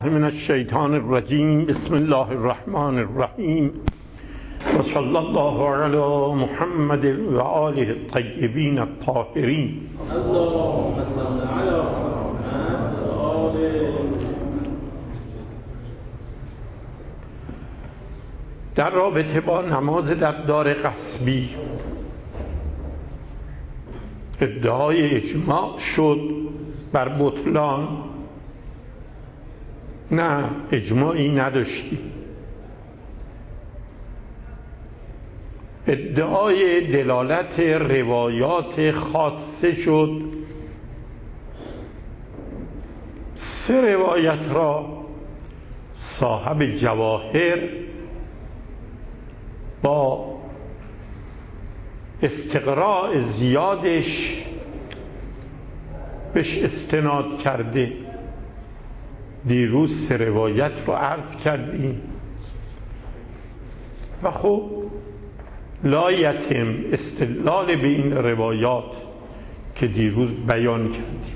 من الشیطان الرجیم. بسم الله الرحمن الرحیم و صلی الله علی محمد و آله الطیبین الطاهرین. اللهم صل علی محمد و آله. در رابطه با نماز در دار غصبی ادعای اجماع شد بر بطلان. نه، اجماعی نداشتیم. ادعای دلالت روایات خاصه شد. 3 روایت را صاحب جواهر با استقراء زیادش بهش استناد کرده. دیروز 3 روایت رو عرض کردیم و خب لا یتم استدلال به این روایات که دیروز بیان کردیم.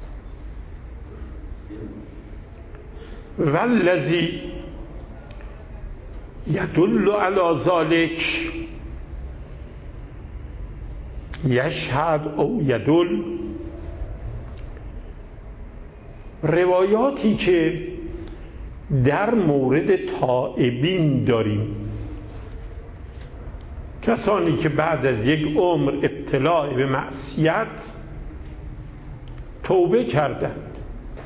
والذی یدل علی ذلک یشهد او یدل، روایاتی که در مورد تائبین داریم، کسانی که بعد از یک عمر ابتلا به معصیت توبه کردند،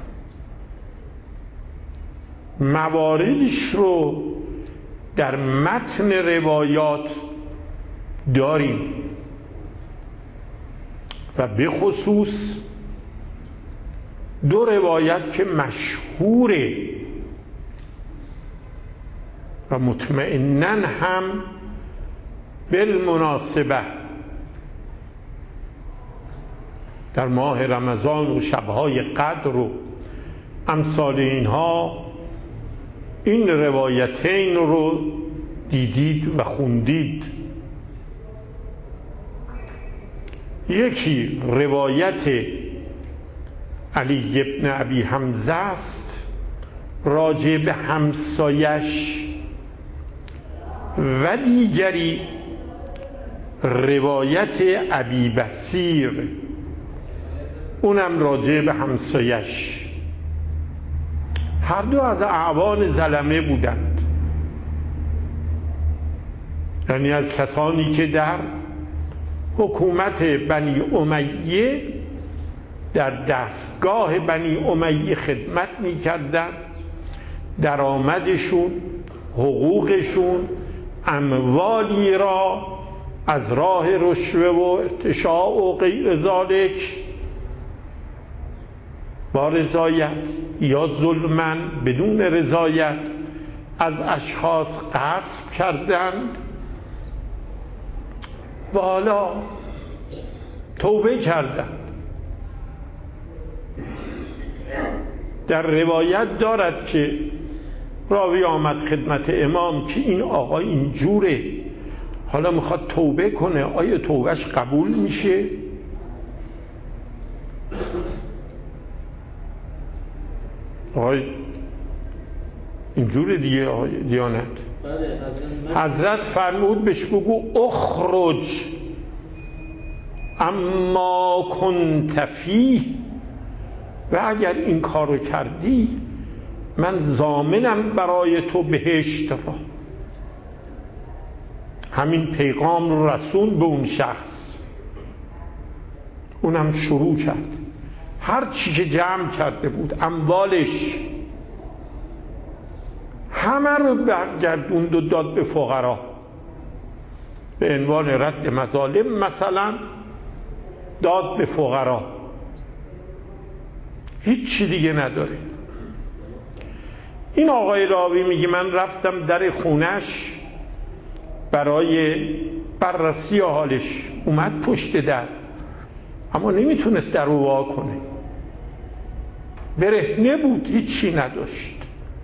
مواردش رو در متن روایات داریم و به خصوص 2 روایت که مشهوره و مطمئناً هم بالمناسبه در ماه رمضان و شبهای قدر و امثال اینها این روایتین رو دیدید و خوندید. یکی روایت علی ابن ابی حمزه است راجع به همسایش و دیگری روایت ابی بصیر، اونم راجع به همسایش. هر دو از اعوان ظلمه بودند، یعنی از کسانی که در حکومت بنی امیه در دستگاه بنی امیه خدمت می‌کردند. درآمدشون، حقوقشون، اموالی را از راه رشوه و ارتشاء و غیر ذالک با رضایت یا ظلماً بدون رضایت از اشخاص غصب کردند و حالا توبه کردند. در روایت دارد که راوی آمد خدمت امام که این آقا اینجوره، حالا میخواد توبه کنه، آیا توبهش قبول میشه؟ آقای اینجوره دیگه آقای دیانت. حضرت فرمود بهش بگو اخرج اما کنت فیه، و اگر این کارو کردی من ضامنم برای تو بهشت را. همین پیغام رو رسون به اون شخص. اونم شروع کرد هر چی که جمع کرده بود، اموالش همه رو برگردوند و داد به فقرا به عنوان رد مظالم، مثلا داد به فقرا، هیچ چی دیگه نداره. این آقای راوی میگه من رفتم در خونش برای بررسی حالش، اومد پشت در اما نمیتونست در رو وا کنه، برهنه بود، هیچی نداشت.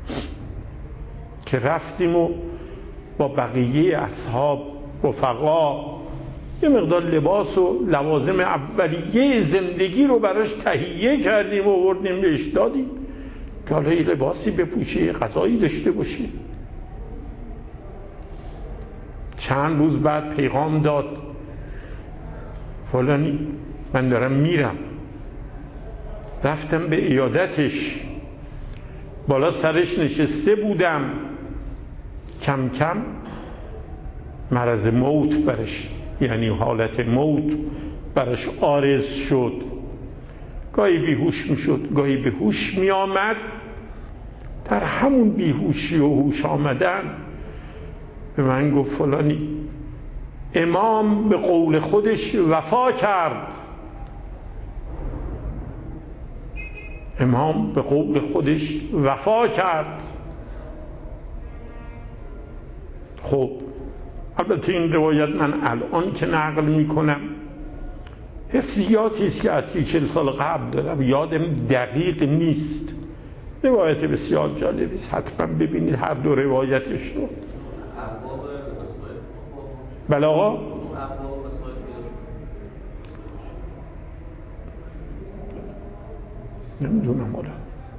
که رفتیم و با بقیه اصحاب رفقا یه مقدار لباس و لوازم اولیه زندگی رو براش تهیه کردیم و آوردیم بهش دادیم. که حالا یه لباسی بپوشی، غذایی داشته باشی. چند روز بعد پیغام داد فلانی من دارم میرم. رفتم به عیادتش، بالا سرش نشسته بودم، کم کم مرض موت برش، یعنی حالت موت برش عارض شد. گاهی بیهوش میشد، گاهی به هوش می آمد. در همون بیهوشی و هوش آمدن به من گفت فلانی امام به قول خودش وفا کرد. امام به قول خودش وفا کرد. خب البته این روایت من الان که نقل میکنم حفظیاتی است که از 30-40 سال قبل دارم، یادم دقیق نیست. روایت بسیار جالبی است، حتما ببینید هر دو روایتش رو. بله آقا، نمیدونم حالا.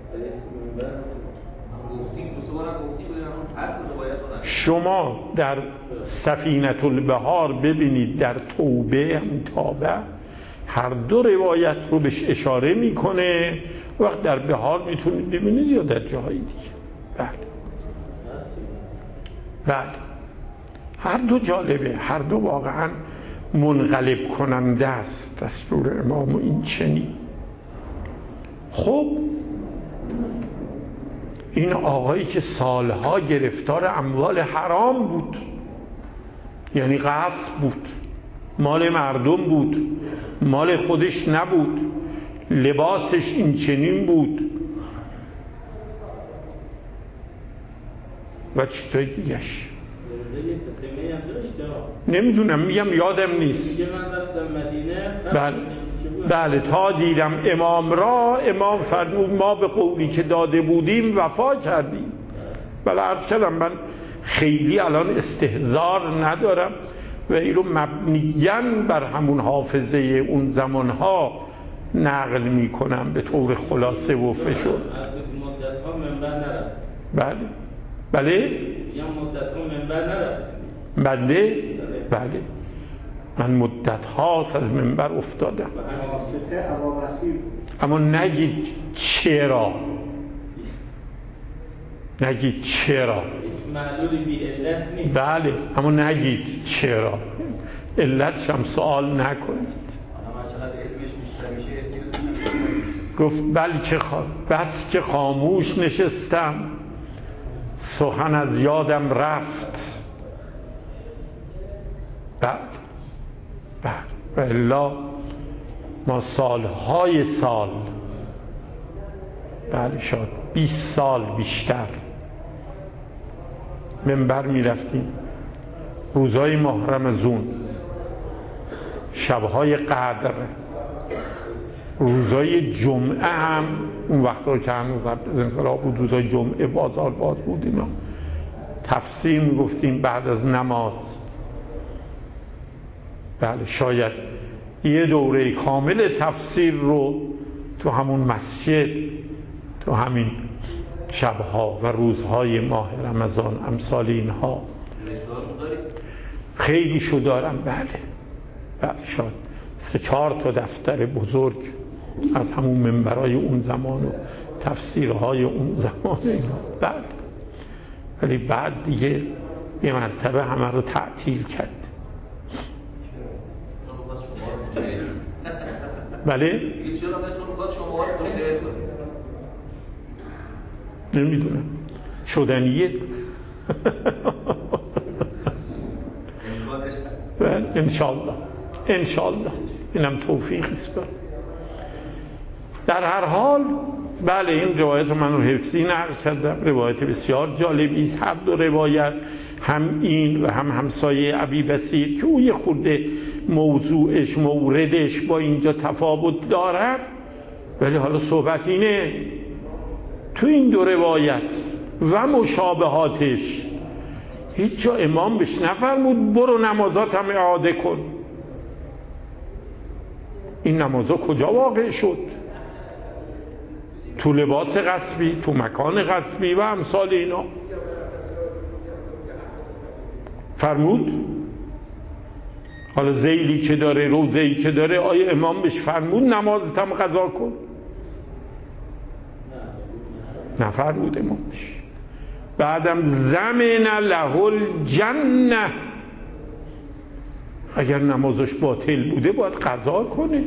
شما در سفینة البحار ببینید، در توبه هم تابه هر دو روایت رو بهش اشاره میکنه. وقت در بحار میتونید ببینید یا در جاهای دیگه. بله بله، هر دو جالبه، هر دو واقعا منقلب کننده است دستور امام این چنین. خب این آقایی که سالها گرفتار اموال حرام بود، یعنی غصب بود، مال مردم بود، مال خودش نبود، لباسش این چنین بود و چیزای دیگهش نمیدونم، میگم یادم نیست. بله بله، تا دیدم امام را، امام فرمود ما به قولی که داده بودیم وفا کردیم. بله عرض کردم من خیلی الان استحضار ندارم و این رو مبنیاً بر همون حافظه اون زمانها نقل می کنم به طور خلاصه و فشرده. مدت ها منبر نرفت. بله بله، یا مدت ها منبر نرفت. بله بله، من مدت هاست از منبر افتادم. اما نگید چرا، نگید چرا. معلولی بی علت نیست. بله، اما نگید چرا، علتش هم سوال نکنید. گفت بلکه بس که خاموش نشستم سخن از یادم رفت. بله بله، و الا ما سالهای سال، بله شاید 20 سال بیشتر منبر می رفتیم، روزهای ماه رمضان، شبهای قدر، روزهای جمعه هم اون وقتا که هنوز قبل از انقلاب بود، روزهای جمعه بازار باز بود، اینا تفسیر می گفتیم بعد از نماز. بله شاید یه دوره کامل تفسیر رو تو همون مسجد، تو همین شبها و روزهای ماه رمضان امثال اینها خیلی شو دارم. بله شاید 3-4 تا دفتر بزرگ از همون منبرای اون زمان و تفسیرهای اون زمان اینا. بله، ولی بعد دیگه یه مرتبه همه رو تعطیل کرد. بله نمیدونم، شدنیه. انشالله انشالله، اینم توفیق است. در هر حال بله، این روایت رو من رو حفظی نقل کردم، روایت بسیار جالبی است. هر دو روایت، هم این و هم همسایه ابی بصیر که او یه خورده موضوعش موردش با اینجا تفاوت دارد، ولی حالا صحبت اینه تو این دو روایت و مشابهاتش هیچ جا امام بهش نفرمود برو نمازات هم اعاده کن. این نمازها کجا واقع شد؟ تو لباس غصبی، تو مکان غصبی و امثال اینا. فرمود حالا ذیلی که داره، روزه‌ای که داره، آیا امام بهش فرمود نمازت هم قضا کن؟ نه فرمود امامش. بعدم زمن له الجنه، اگر نمازش باطل بوده باید قضا کنه،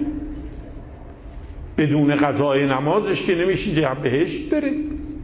بدون قضای نمازش که نمیشه جهت بهشت بره.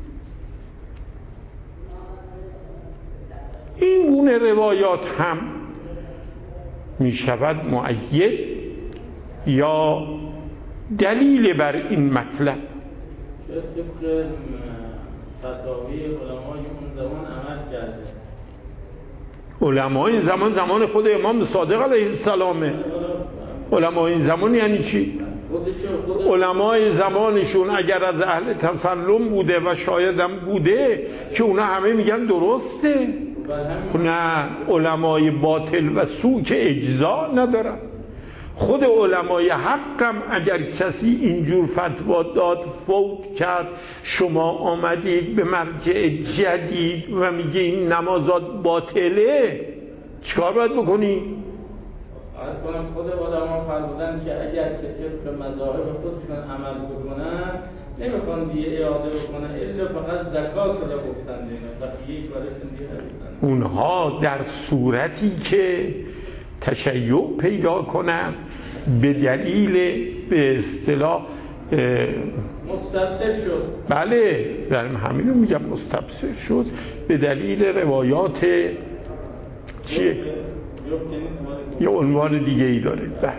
این گونه روایات هم می شود مؤید یا دلیل بر این مطلب. طبق فتاوی علمای اون زمان عمل کرده. علمای این زمان زمان خود امام صادق علیه السلامه. علمای این زمان یعنی چی؟ علمای زمانشون اگر از اهل تسلم بوده و شایدم بوده که اونا همه میگن درسته. نه، علمای باطل و سوء که اجزا ندارن. خود علمای حقم اگر کسی اینجور فتوا داد فوت کرد، شما آمدید به مرجع جدید و میگه این نمازات باطله، چیکار باید بکنی؟ عرض کنم خود علما فرمودن که اگر که طبق مذاهب خودشون عمل بکنن نمیخوان دیگه اعاده بکنن، الا فقط زکات رو گفتن دیگه، وقتی یک ورشون دیگه نگفتن. اونها در صورتی که تشیع پیدا کنن به دلیل به اصطلاح مستبصر شد. بله، در همین رو میگم مستبصر شد به دلیل روایات چیه؟ یه عنوان دیگه ای داره. بله.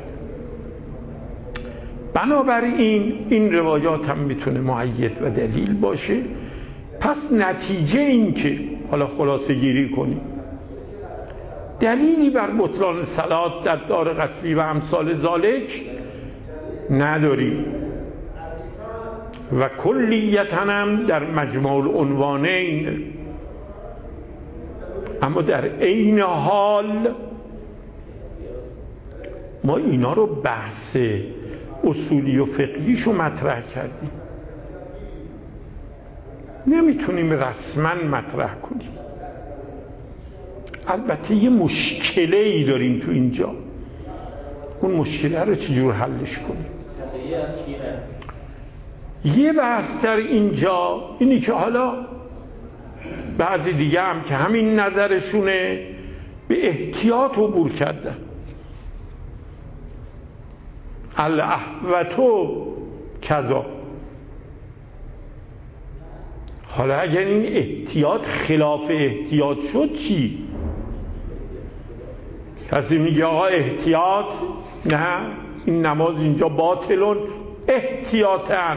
بنابراین این روایات هم میتونه مؤید و دلیل باشه. پس نتیجه این که حالا خلاصه گیری کنیم، دلیلی بر بطلان صلات در دار غصبی و امثال ذالک نداریم و کلیتاً هم در مجموع العنوانین. اما در عین حال ما اینا رو بحث اصولی و فقهیشو مطرح کردیم، نمیتونیم رسما مطرح کنیم. البته یه مشکله ای داریم تو اینجا، اون مشکله رو چجور حلش کنیم؟ یه بحث در اینجا اینی که حالا بعضی دیگه هم که همین نظرشونه به احتیاط عبور کردن. الاحوتو کذا. حالا اگر این احتیاط خلاف احتیاط شد چی؟ کسی میگه آقا احتیاط نه، این نماز اینجا باطلون احتیاطاً.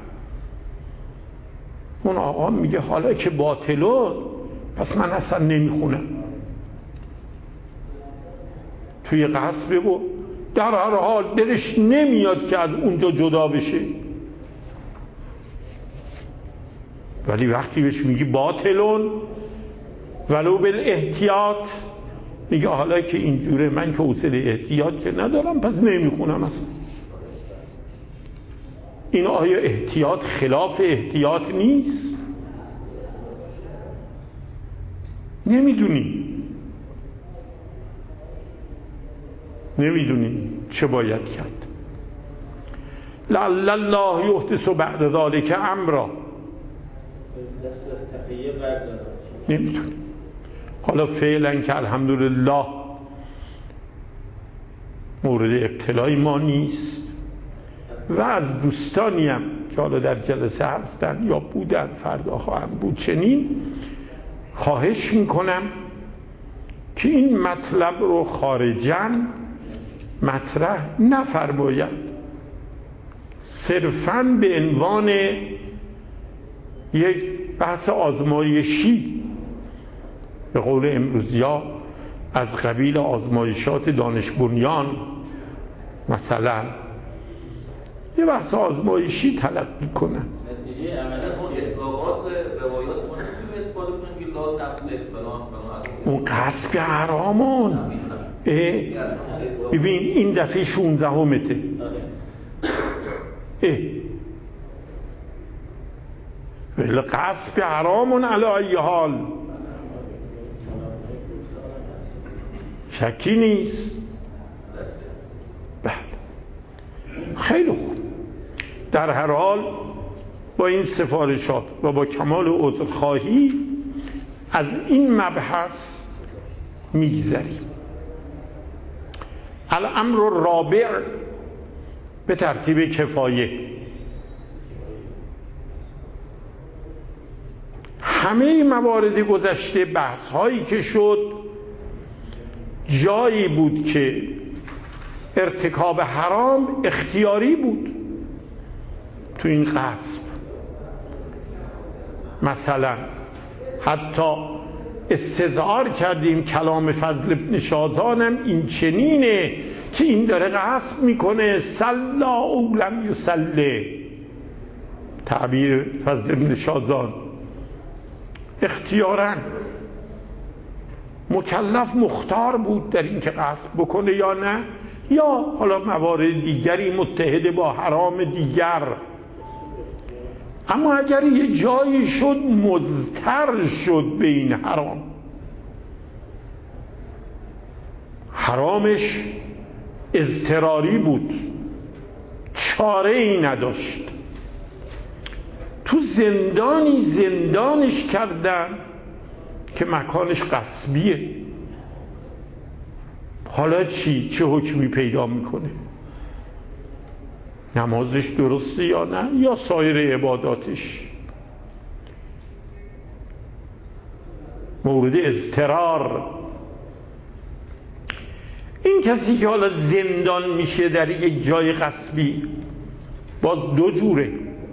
اون آقا میگه حالا که باطلون پس من اصلا نمیخونم. توی قصبه و در هر حال دلش نمیاد که از اونجا جدا بشه، ولی وقتی بهش میگی باطلون ولو بالاحتیاط، میگه حالا که اینجوره من که حوصله احتیاط که ندارم پس نمیخونم اصلا. این آیا احتیاط خلاف احتیاط نیست؟ نمیدونیم چه باید کرد. لعل الله یحدث بعد ذلک امرا. نمیدونیم. حالا فعلا که الحمدلله مورد ابتلای ما نیست و از دوستانی هم که حالا در جلسه هستن یا بودن فردا خواهند بود چنین، خواهش میکنم که این مطلب رو خارجاً مطرح نفرمایند، صرفاً به عنوان یک بحث آزمایشی به قول امروزیا از قبیل آزمایشات دانش بنیان مثلا یه بحث آزمایشی تلقی کنن. نتیجه عملی اطلاقات روایات ما نمیتونیم استفاده کنیم که لا تقصد فلان اون قصب حرامون. ببین این دفعه 16 همته. ولی غصب حرام علی ای حال، شکی نیست. خیلی خوب. در هر حال با این سفارشات و با کمال عذرخواهی از این مبحث میگذریم. الامر الرابع به ترتیب کفایه. همه موارد گذشته، بحث هایی که شد، جایی بود که ارتکاب حرام اختیاری بود. تو این غصب مثلا حتی استظهار کردیم کلام فضل ابن شازانم این چنینه که این داره غصب میکنه، سلا او لم یسله، تعبیر فضل ابن شازان. اختیاراً مکلف مختار بود در این که غصب بکنه یا نه، یا حالا موارد دیگری متحد با حرام دیگر. اما اگر یه جایی شد مضطر شد به این حرام، حرامش اضطراری بود، چاره ای نداشت، تو زندانش کردن که مکانش غصبیه، حالا چه حکمی پیدا میکنه؟ نمازش درسته یا نه، یا سایر عباداتش؟ مورد اضطرار. این کسی که حالا زندان میشه در یک جای غصبی باز دو جوره.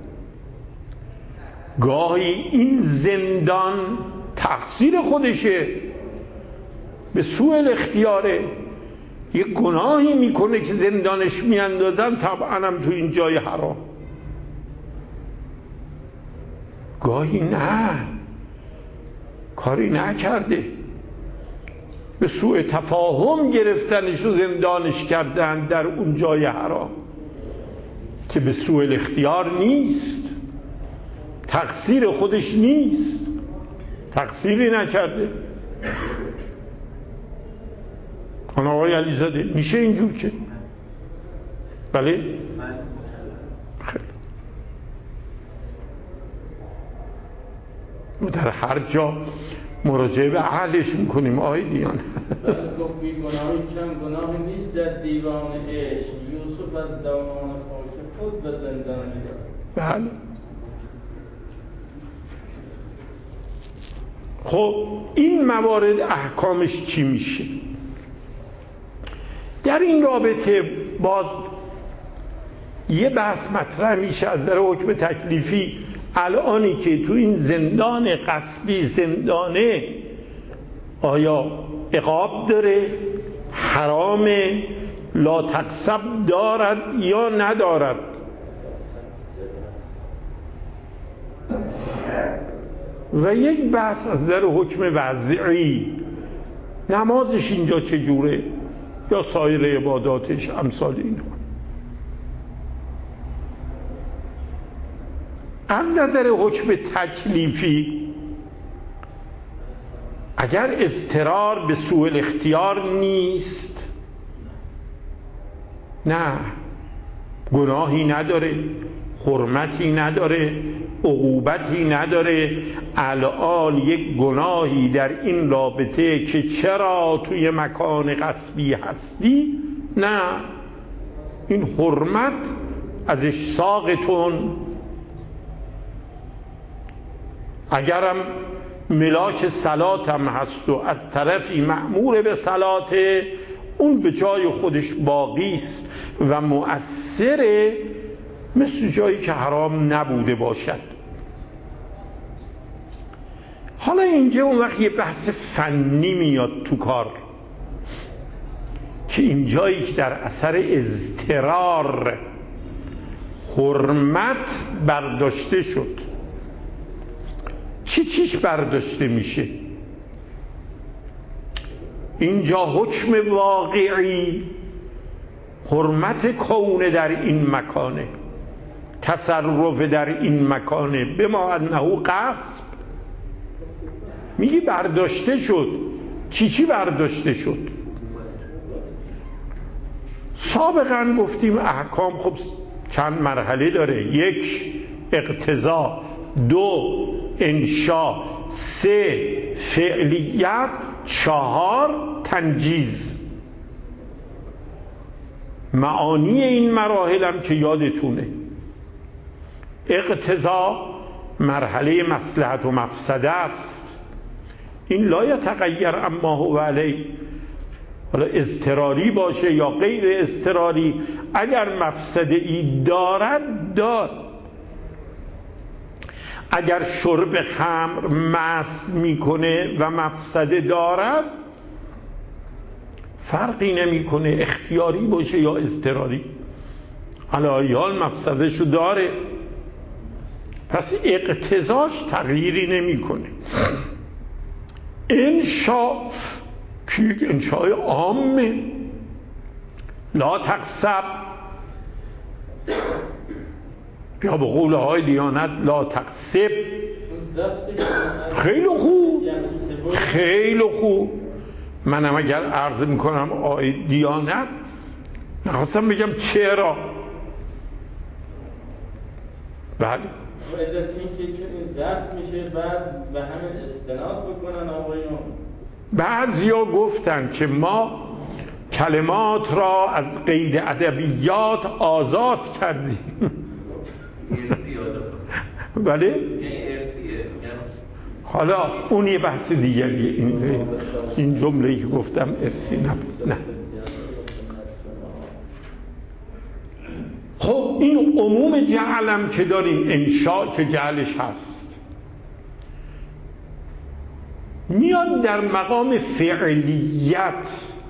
گاهی این زندان تقصیر خودشه، به سوء الاختیاره، یه گناهی میکنه که زندانش میاندازن، طبعا هم تو این جای حرام. گاهی نه، کاری نکرده، به سوء تفاهم گرفتنش و زندانش کردن در اون جای حرام که به سوء الاختیار نیست، تقصیر خودش نیست، تقصیری نکرده. آقای علیزاده میشه اینجور که؟ بله؟ خیلی. ما در هر جا مراجعه به اهلش میکنیم آقای دیان. گفت بی گناهی کم گناهی نیست در دیوان عشق، یوسف از دامان خاک خود به زندان می‌رفت. بله. خب این موارد احکامش چی میشه؟ در این رابطه باز یه بحث مطرح میشه از نظر حکم تکلیفی. الانی که تو این زندان غصبی زندانه، آیا عقاب داره، حرام لا تقصب دارد یا ندارد؟ و یک بحث از نظر حکم وضعی، نمازش اینجا چجوره یا سایر عباداتش امثال اینها. از نظر حکم تکلیفی اگر اضطرار به سوء الاختیار نیست، نه، گناهی نداره، حرمتی نداره، عقوبتی نداره. الان یک گناهی در این رابطه که چرا توی مکان غصبی هستی، نه، این حرمت ازش ساقتون. اگرم ملاک صلات هم هست و از طرفی مأمور به صلاته، اون به جای خودش باقی است و مؤثره، مثل جایی که حرام نبوده باشد. حالا اینجا اون وقت یه بحث فنی میاد تو کار که این جایی که در اثر اضطرار حرمت برداشته شد، چیش برداشته میشه؟ اینجا حکم واقعی حرمت کونه در این مکانه، تصرف در این مکانه به ما انه غصب. میگی برداشته شد. چی برداشته شد؟ سابقا گفتیم احکام خب چند مرحله داره. 1 اقتضا، 2 انشا، 3 فعلیت، 4 تنجیز. معانی این مراحل هم که یادتونه. اقتضا مرحله مصلحت و مفسده است، این لا یتغیر اما هو علیه، حالا اضطراری باشه یا غیر اضطراری، اگر مفسده ای دارد دار. اگر شرب خمر مست میکنه و مفسده دارد فرقی نمیکنه اختیاری باشه یا اضطراری، علایال مفسدهشو داره، پس اقتضاش تغییری نمیکنه. انشا که یک انشای عامه، لا تقصب، یا به قول های دیانت لا تقصب. خیلی خوب، خیلی خوب. منم اگر عرض میکنم آی دیانت نخواستم بگم چرا. بله علت این که چون این ضبط میشه بعد به همین استناد بکنن آقایون. بعضیا گفتن که ما کلمات را از قید ادبیات آزاد کردیم. بله؟ حالا اون یه بحث دیگریه. این جمله‌ای که گفتم ارسی نبود. نه. خب این عموم جعلم که داریم، انشاء که جعلش هست، میاد در مقام فعلیت.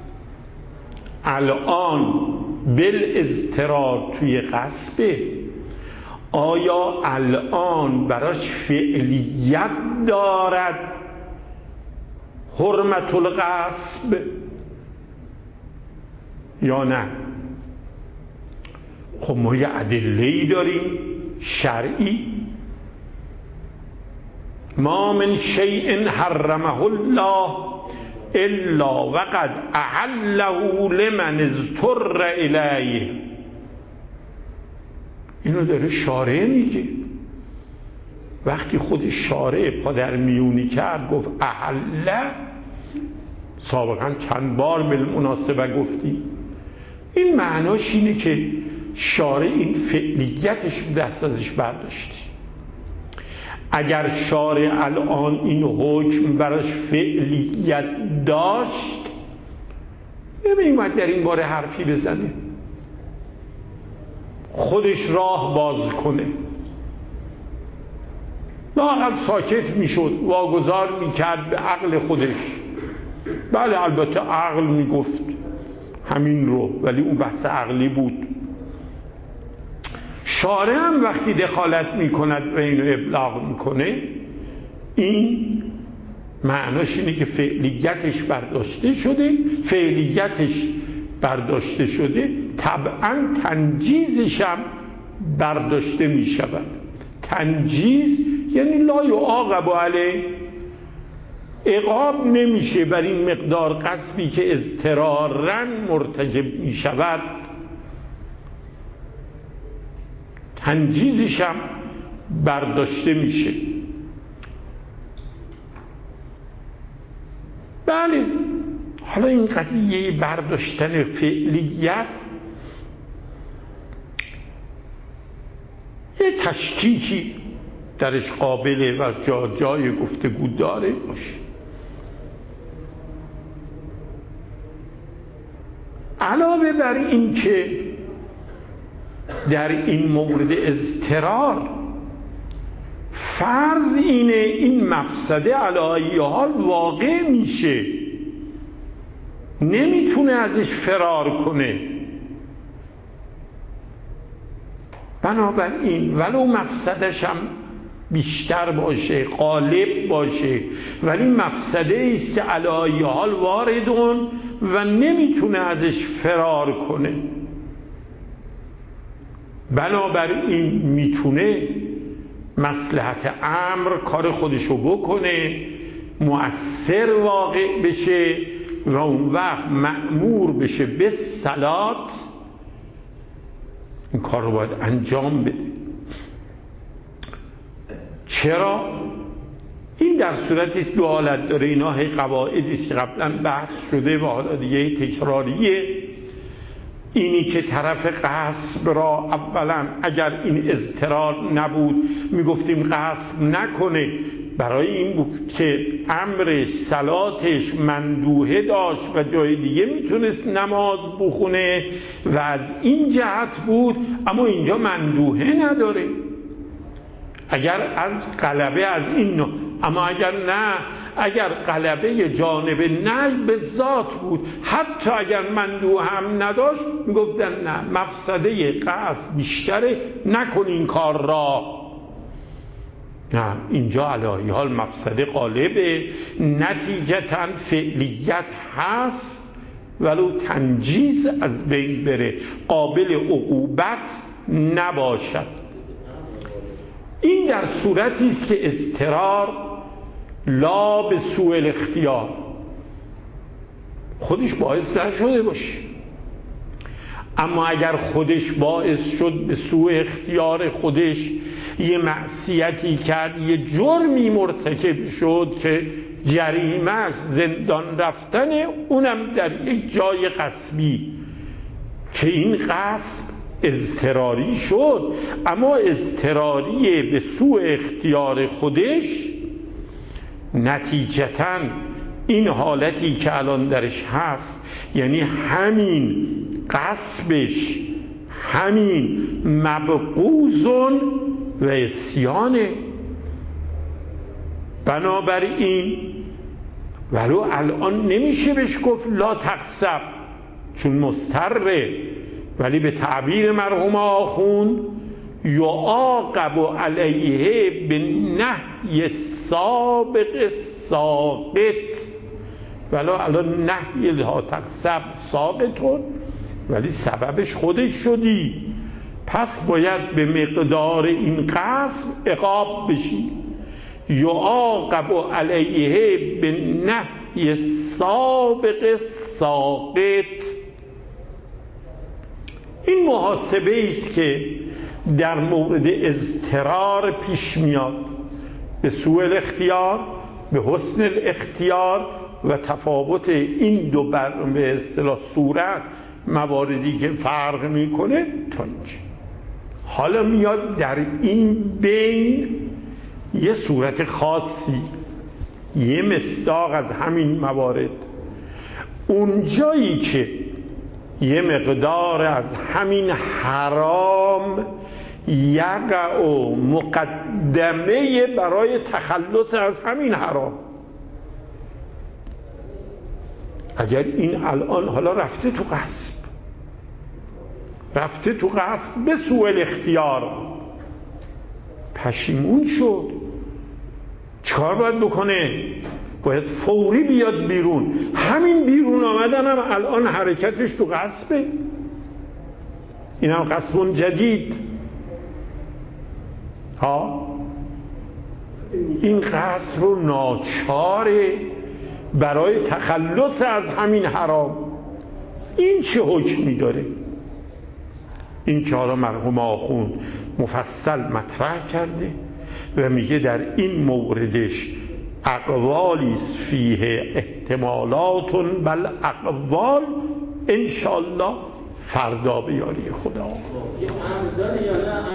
الان بالاضطرار توی قصبه، آیا الان براش فعلیت دارد حرمت الغصب یا نه؟ خب ما یه ادله‌ای داریم شرعی، ما من شیء حرمه الله الا وقد احله لمن اضطر الیه. اینو داره شارع میگه. وقتی خود شارع پادر میونی کرد گفت احله، سابقا چند بار بالمناسبه گفتی، این معناش اینه که شارع این فعلیتش دست ازش برداشتی. اگر شارع الان این حکم براش فعلیت داشت نمی‌اومد در این باره حرفی بزنه، خودش راه باز کنه، لااقل ساکت میشد، واگذار میکرد به عقل خودش. بله البته عقل میگفت همین رو، ولی اون بحث عقلی بود. شارع هم وقتی دخالت میکند و اینو ابلاغ میکنه، این معناش اینه که فعلیتش برداشته شده، طبعا تنجیزش هم برداشته میشود. تنجیز یعنی لا یعاقب علیه، عقاب نمیشه بر این مقدار غصبی که اضطراراً مرتکب میشود، تنجیزش هم برداشته میشه. بله حالا این قضیه برداشتن فعلیت یه تشکیکی درش قابله و جای گفتگو داره باشه. علاوه بر این که در این مورد اضطرار فرض اینه این مفسده علی ای حال واقع میشه، نمیتونه ازش فرار کنه. بنابراین ولو مفسدش هم بیشتر باشه، غالب باشه، ولی مفسده است که علی ای حال واردون و نمیتونه ازش فرار کنه. بنابراین میتونه مصلحت امر کار خودشو بکنه، مؤثر واقع بشه و اون وقت مأمور بشه به صلات، این کار رو باید انجام بده. چرا؟ این در صورتی دو حالت داره، اینا قواعدی است که قبلا بحث شده و حالا دیگه تکراریه. اینی که طرف غصب را اولا اگر این اضطرار نبود میگفتیم غصب نکنه، برای این بود که امرش صلاتش مندوحه داشت و جای دیگه میتونست نماز بخونه و از این جهت بود، اما اینجا مندوحه نداره. اگر از غلبه از این نوع، اما اگر نه، اگر غلبه جانب نه به ذات بود، حتی اگر مندوح هم نداشت میگفتن نه، مفسده قصد بیشتره، نکن این کار را. نه، اینجا علی حال مفسده غالبه، نتیجتا فعلیت هست ولو تنجیز از بین بره، قابل عقوبت نباشد. این در صورتی است که اضطرار لا به سوء الاختیار خودش باعث نشده باشه. اما اگر خودش باعث شد به سوء اختیار خودش یه معصیتی کرد، یه جرمی مرتکب شد که جریمه‌اش زندان رفتن، اونم در یک جای غصبی، که این غصب اضطراری شد، اما اضطراری به سوء اختیار خودش، نتیجتاً این حالتی که الان درش هست، یعنی همین غصبش همین مبغوضون و عصیانه. بنابراین ولو الان نمیشه بهش گفت لا تغصب چون مضطره، ولی به تعبیر مرحوم آخوند یعاقب علیه به نهی سابق ساقط، ولو الان نهی لا تغصب ساقطون، ولی سببش خودش شدی، پس باید به مقدار این قسم عقاب بشی. یعاقب علیه به نهی سابق ساقط. این محاسبه است که در مورد اضطرار پیش میاد، به سوء الاختیار، به حسن الاختیار و تفاوت این دو به اصطلاح صورت، مواردی که فرق میکنه تا اینجا. حالا میاد در این بین یه صورت خاصی، یه مصداق از همین موارد، اونجایی که یه مقدار از همین حرام یقع و مقدمه برای تخلص از همین حرام. اگر این الان حالا رفته تو غصب، رفته تو غصب به سوء الاختیار، پشیمون شد، چیکار باید بکنه؟ باید فوری بیاد بیرون. همین بیرون آمدن هم الان حرکتش تو غصبه، این هم غصب جدید. این غصب رو ناچاره برای تخلص از همین حرام. این چه حکمی داره؟ این که حالا مرحوم آخوند مفصل مطرح کرده و میگه در این موردش اقوالی است فیه احتمالات بل اقوال، انشالله فردا به یاری خدا.